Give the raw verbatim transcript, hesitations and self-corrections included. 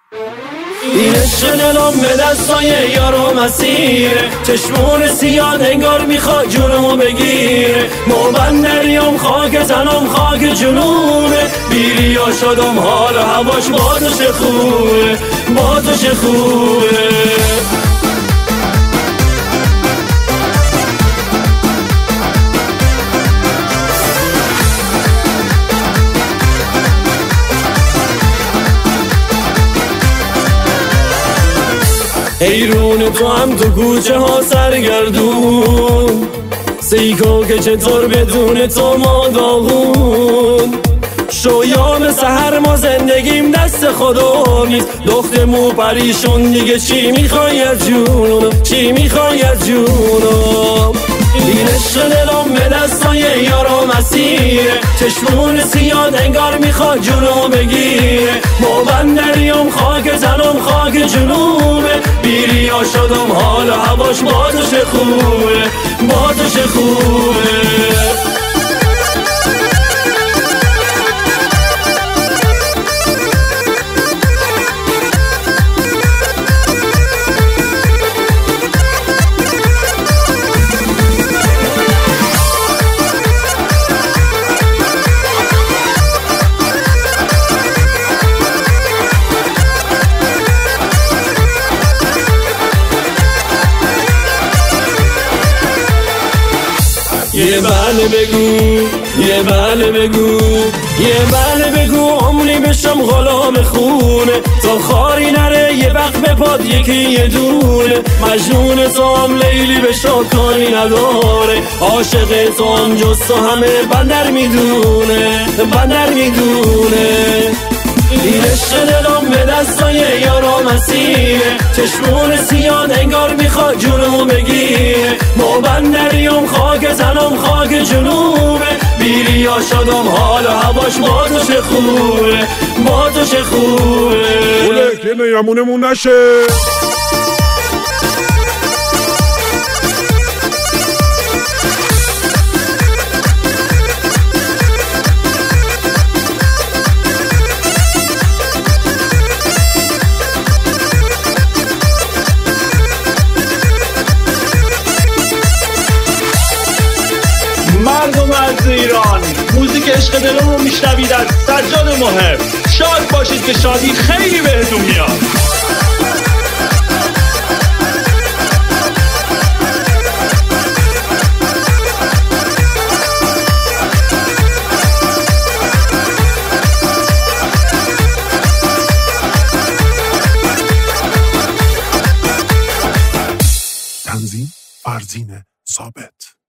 این عشق دلم به دستای یارو مسیره، چشمون سیاد انگار میخواد جونمو بگیره. ما بندریم خاک تنم خاک جنوبه، بیریا شدم حال و هواش با تو چه خوبه، با تو چه خوبه. ایرون تو هم تو کوچه ها سرگردون، سیکو که چطور بدون تو ما داغون. شویام سحر ما زندگیم دست خدا نیست، دخت مو پریشون دیگه چی میخوای از جونم، چی میخوای از جونم. این عشق دلم به دستای یارو مسیره، چشمون سیاد انگار میخواد جونو بگیره. ما بندریم خاک تنم خاک جنوبه، بیریا شدم حال و هواش با تو چه خوبه، با تو چه خوبه. یه بله بگو، یه بله بگو، یه بله بگو، عمری بشم غلام خونه. تا خاری نره یه وقت به پاد یکی یه دونه. مجنون تو هم لیلی به شاکانی نداره، عاشق تو هم جز تو همه بندر میدونه، بندر میدونه. این عشق دلم به دستای یارو مسیره، چشمون سیاد انگار میخواد جونمو بگیره. ما بندریم خاک تنم خاک جنوبه، بیریا شدم حال و هواش با تو چه خوبه، با تو چه خوبه. اوله که نیمونمون نشه. مردم از ایران، موزیک عشق دلم رو میشنوید از سجاد محب. شاد باشید که شادی خیلی بهتون میاد. تنظیم فرزین ثابت.